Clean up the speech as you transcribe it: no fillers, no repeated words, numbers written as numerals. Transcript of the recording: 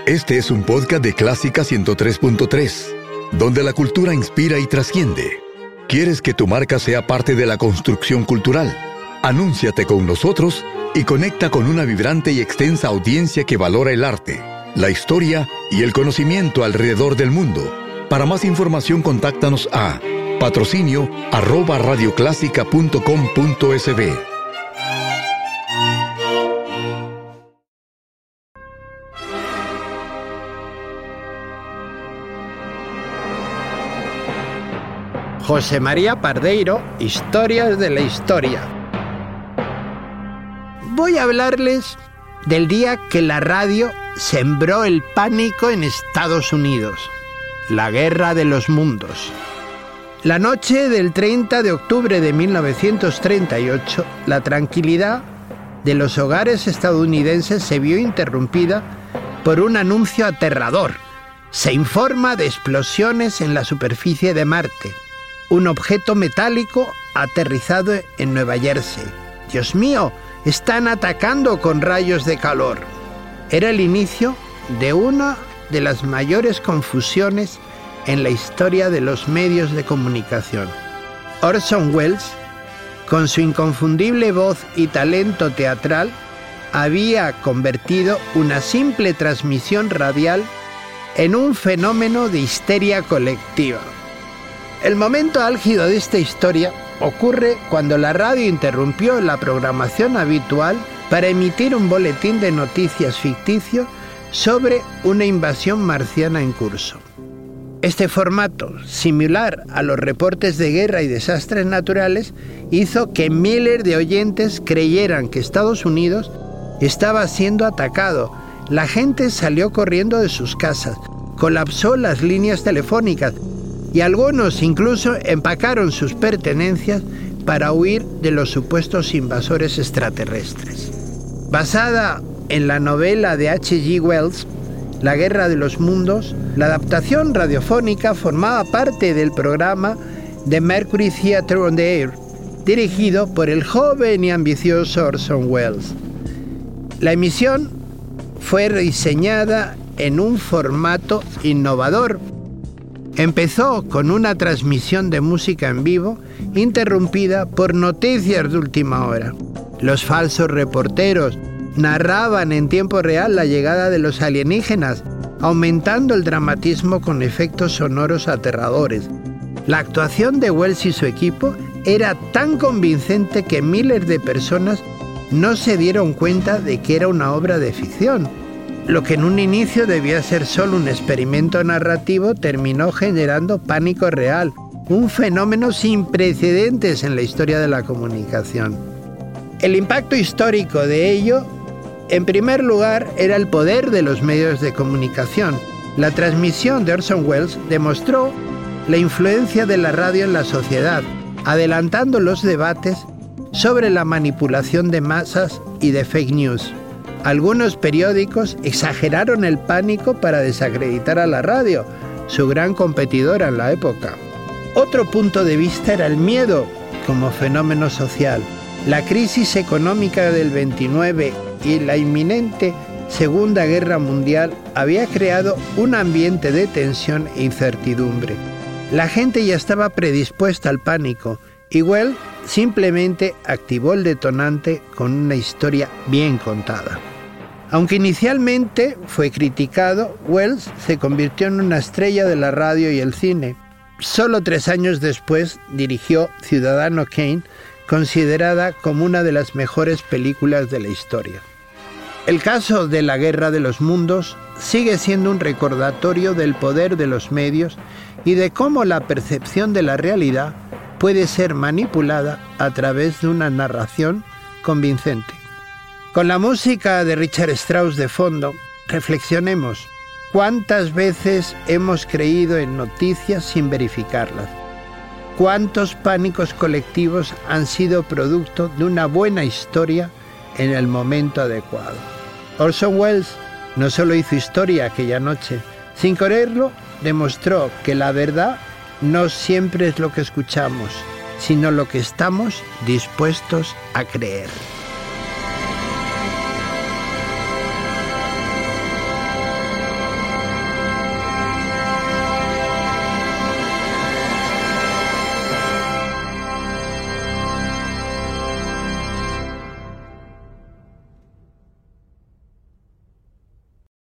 Este es un podcast de Clásica 103.3, donde la cultura inspira y trasciende. ¿Quieres que tu marca sea parte de la construcción cultural? Anúnciate con nosotros y conecta con una vibrante y extensa audiencia que valora el arte, la historia y el conocimiento alrededor del mundo. Para más información, contáctanos a patrocinio@radioclásica.com.sb. José María Pardeiro, Historias de la Historia. Voy a hablarles del día que la radio sembró el pánico en Estados Unidos, la Guerra de los Mundos. La noche del 30 de octubre de 1938, la tranquilidad de los hogares estadounidenses se vio interrumpida por un anuncio aterrador. Se informa de explosiones en la superficie de Marte. Un objeto metálico aterrizado en Nueva Jersey. ¡Dios mío! Están atacando con rayos de calor. Era el inicio de una de las mayores confusiones en la historia de los medios de comunicación. Orson Welles, con su inconfundible voz y talento teatral, había convertido una simple transmisión radial en un fenómeno de histeria colectiva. El momento álgido de esta historia ocurre cuando la radio interrumpió la programación habitual para emitir un boletín de noticias ficticio sobre una invasión marciana en curso. Este formato, similar a los reportes de guerra y desastres naturales, hizo que miles de oyentes creyeran que Estados Unidos estaba siendo atacado. La gente salió corriendo de sus casas, colapsó las líneas telefónicas, y algunos incluso empacaron sus pertenencias para huir de los supuestos invasores extraterrestres. Basada en la novela de H.G. Wells, La Guerra de los Mundos, la adaptación radiofónica formaba parte del programa The Mercury Theatre on the Air, dirigido por el joven y ambicioso Orson Welles. La emisión fue rediseñada en un formato innovador. Empezó con una transmisión de música en vivo, interrumpida por noticias de última hora. Los falsos reporteros narraban en tiempo real la llegada de los alienígenas, aumentando el dramatismo con efectos sonoros aterradores. La actuación de Welles y su equipo era tan convincente que miles de personas no se dieron cuenta de que era una obra de ficción. Lo que en un inicio debía ser solo un experimento narrativo terminó generando pánico real, un fenómeno sin precedentes en la historia de la comunicación. El impacto histórico de ello, en primer lugar, era el poder de los medios de comunicación. La transmisión de Orson Welles demostró la influencia de la radio en la sociedad, adelantando los debates sobre la manipulación de masas y de fake news. Algunos periódicos exageraron el pánico para desacreditar a la radio, su gran competidora en la época. Otro punto de vista era el miedo como fenómeno social. La crisis económica del 29 y la inminente Segunda Guerra Mundial había creado un ambiente de tensión e incertidumbre. La gente ya estaba predispuesta al pánico y Welles simplemente activó el detonante con una historia bien contada. Aunque inicialmente fue criticado, Welles se convirtió en una estrella de la radio y el cine. Solo 3 años después dirigió Ciudadano Kane, considerada como una de las mejores películas de la historia. El caso de la Guerra de los Mundos sigue siendo un recordatorio del poder de los medios y de cómo la percepción de la realidad puede ser manipulada a través de una narración convincente. Con la música de Richard Strauss de fondo, reflexionemos. ¿Cuántas veces hemos creído en noticias sin verificarlas? ¿Cuántos pánicos colectivos han sido producto de una buena historia en el momento adecuado? Orson Welles no solo hizo historia aquella noche, sin quererlo, demostró que la verdad no siempre es lo que escuchamos, sino lo que estamos dispuestos a creer.